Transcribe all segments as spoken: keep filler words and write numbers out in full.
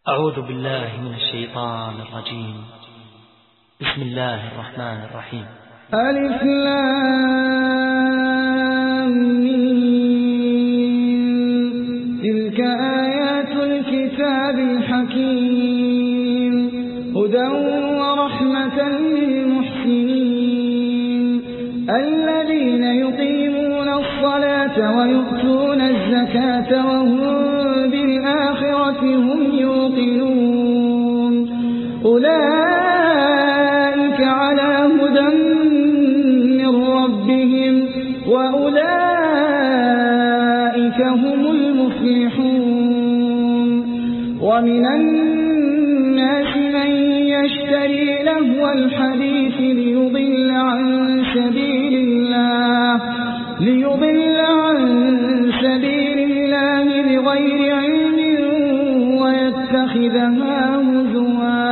أعوذ بالله من الشيطان الرجيم. بسم الله الرحمن الرحيم. ألف لام ميم. تلك آيات الكتاب الحكيم هدى ورحمة للمحسنين الذين يقيمون الصلاة ويؤتون الزكاة وهم بالآخرة هم يوقنون أولئك على هدى من ربهم وأولئك هم المفلحون. ومن الناس من يشتري لهو الحديث ليضل عن سبيل الله ليضل عن سبيل الله بغير علم ويتخذها هزوا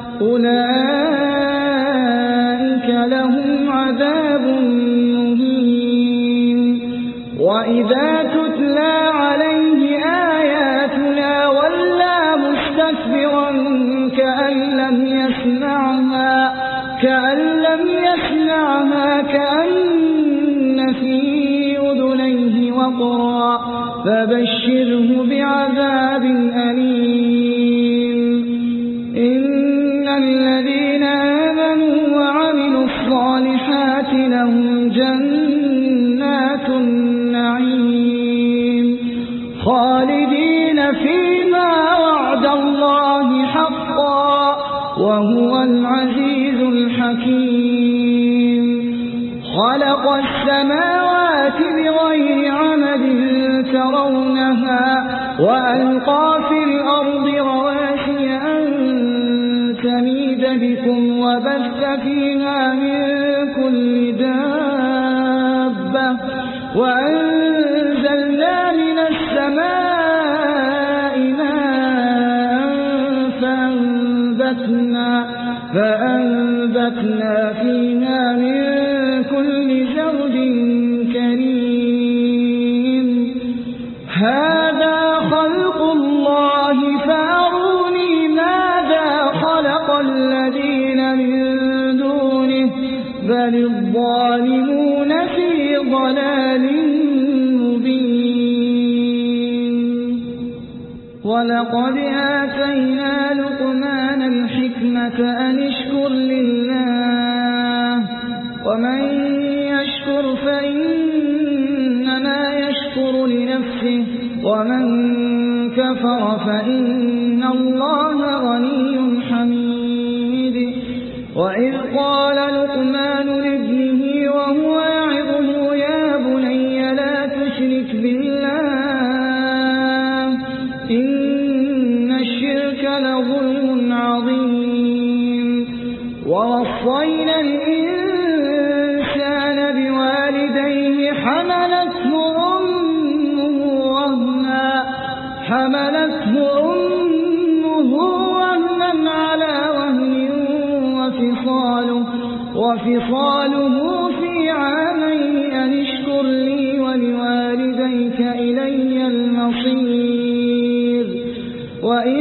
أولئك لهم عذاب مهين. وإذا تتلى عليه آياتنا ولى مستكبرا كأن لم يسمعها كأن لم يسمعها كأن في أذنيه وقرا فبشره بعذاب أليم. إن الذين آمنوا وعملوا الصالحات لهم جنات النعيم خالدين فيما وعد الله حقا وهو العزيز الحكيم. خلق السماوات بغير عمد ترونها وألقى في الأرض رواسي أن تميد بكم وبث فيها من كل دابة وأنزلنا من السماء ماء فأنبتنا, فأنبتنا فيها من كل زوج كريم. هذا خلق الله فأروني ماذا خلق الذين من دونه بل الظالمون في ضلال مبين. ولقد آتينا لقمان الحكمة أن اشكر لله ومن يشكر فإنما يشكر لنفسه ومن كفر فإن الله غني حميد. وإذ قال لقمان لابنه وهو يعظه يا بني لا تشرك بالله إن الشرك لظلم عظيم. ووصينا الإنسان بوالديه حملته أمه وهنا حملته أمه وهنا على وهن وفصاله, وفصاله في عامين أن اشكر لي ولوالديك إلي المصير. وإن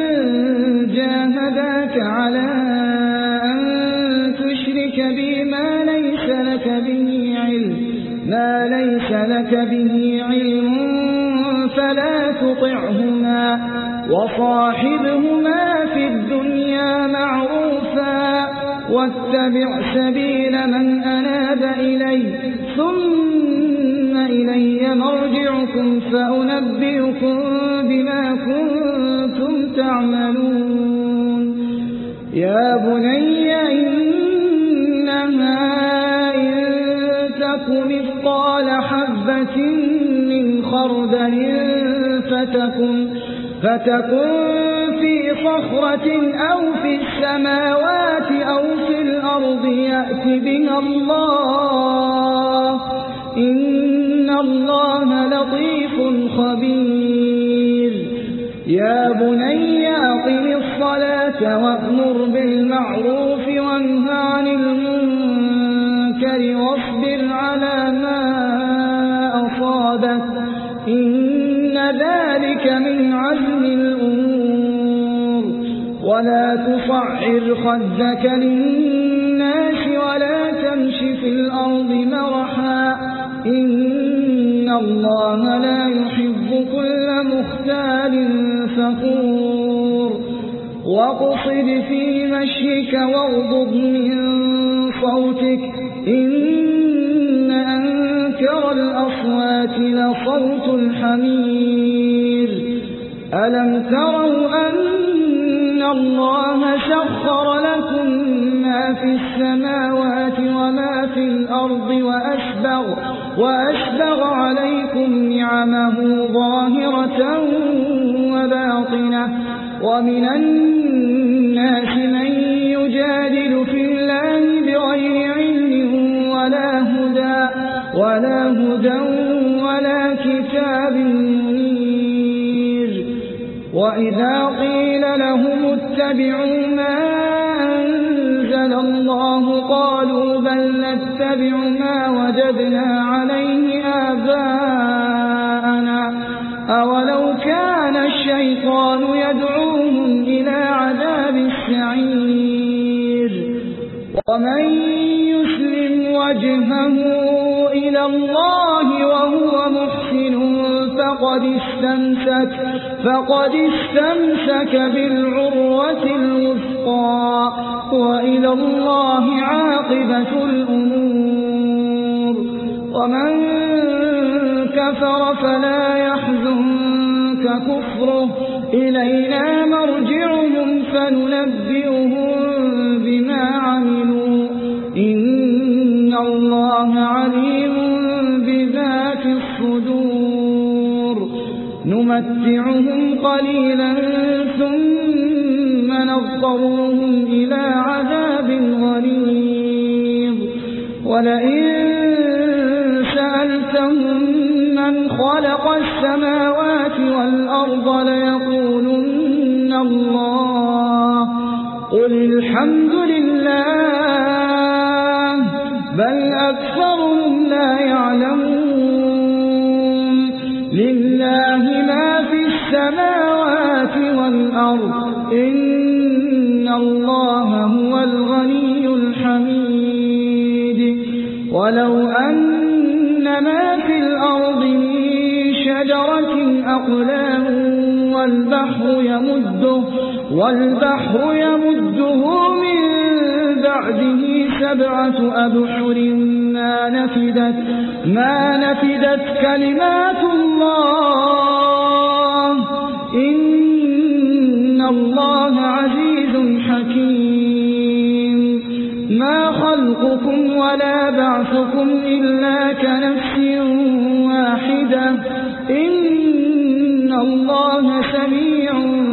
جاهداك على أن تشرك بي ما ليس لك به علم ما ليس لك به علم فلا تطعهما وصاحبهما في الدنيا معروفا واتبع سبيل من أناب إلي ثم إلي مرجعكم فأنبئكم بما كنتم تعملون. يا بني إنها إن تك مثقال حبة من خردل فتكن, فتكن في صخرة أو في السماوات أو في الأرض يأت بها الله إن الله لطيف خبير. يا بني أقم الصلاة وأمر بالمعروف وانه عن المنكر واصبر على ما أصابك إن ذلك من عزم الأمور. ولا تصعر خدك للناس ولا تمش في الأرض مرحا إن الله لا يحب كل مختال فخور واقصد في مشيك واغضض من صوتك إن أنكر الأصوات لصوت الحمير ألم تروا أن الله سخر لكم ما في السماوات وما في الأرض وأسبغ, وأسبغ عليكم نعمه ظاهرة وباطنة ومن الناس من يجادل في الله بغير علم ولا هدى ولا هدى ولا كتاب منير وإذا قيل لهم اتبعوا ما أنزل الله قالوا بل نتبع ما وجدنا عليه آباءنا أولو كان الشيطان يدعوهم إلى عذاب السعير ومن يسلم وجهه إلى الله وهو محسن فقد استمسك, فقد استمسك بالعروة الوثقى وإلى الله عاقبة الأمور ومن كفر فلا يحزنك كفره إلينا مرجعهم فننبئهم بما عملوا إن الله عليم بذات الصدور نمتعهم قليلا ثم نضطرهم إلى عذاب غليظ ولئن سألتهم من خلق السماوات والأرض ليقولن الله قل الحمد لله بل أكثرهم لا يعلمون لله ما في السماوات والأرض إن الله هو الغني الحميد ولو أن ما في الأرض من شجرة أقلام والبحر يمده, والبحر يمده من بعده سبعة أبحر ما نفدت, ما نفدت كلمات الله إن الله عزيز حكيم ما خلقكم ولا بعثكم إلا كنفس واحدة إن الله سميع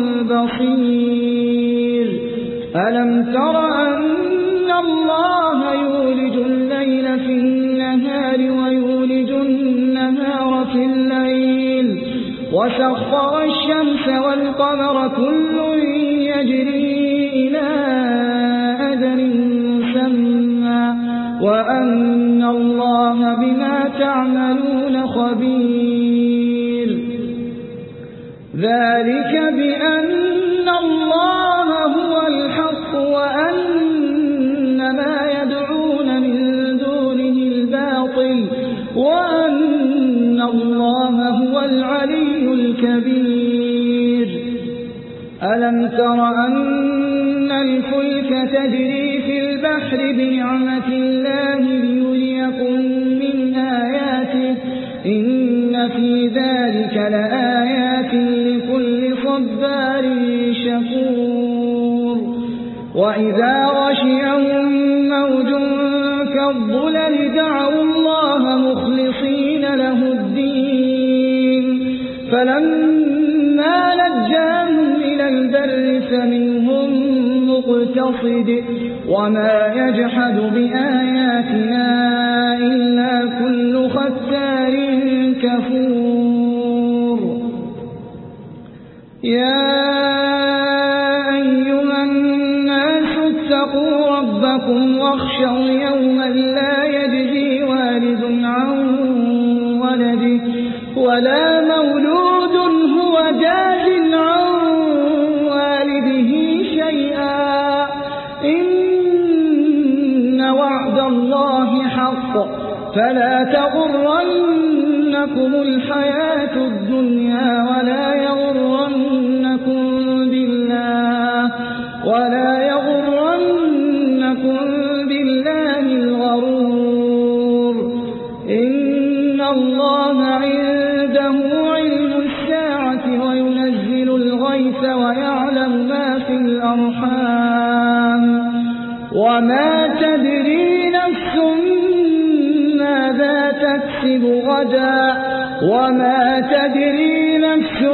بصير ألم تر أن الله يولج الليل في النهار ويولج النهار في الليل وسخر الشمس والقمر كل يجري إلى أجل مسمى وأن الله بما تعملون خبير ذلك بأن الله هو الحق وأن ما يدعون من دونه الباطل وأن الله هو العلي الكبير ألم تر أن الفلك تجري في البحر بنعمة الله ليريكم من آياته إن في ذلك لآيات لكل صبار شكور وإذا غشيهم موج كالظلل دعوا الله مخلصين له الدين فلما نجاهم إلى البر فمنهم مقتصد وما يجحد بآياتنا إلا كل ختار كفور يا أيها الناس اتقوا ربكم واخشوا يوما لا يجزي والد عن ولده ولا مولود هو جاز عن والده شيئا فلا تغرنكم الحياة الدنيا ولا يغرنكم بالله ولا يغرنكم بالله الغرور إن الله عنده علم الساعة وينزل الغيث ويعلم ما في الأرحام وما تدري نفس ماذا تكسب غدا وما تدري نفس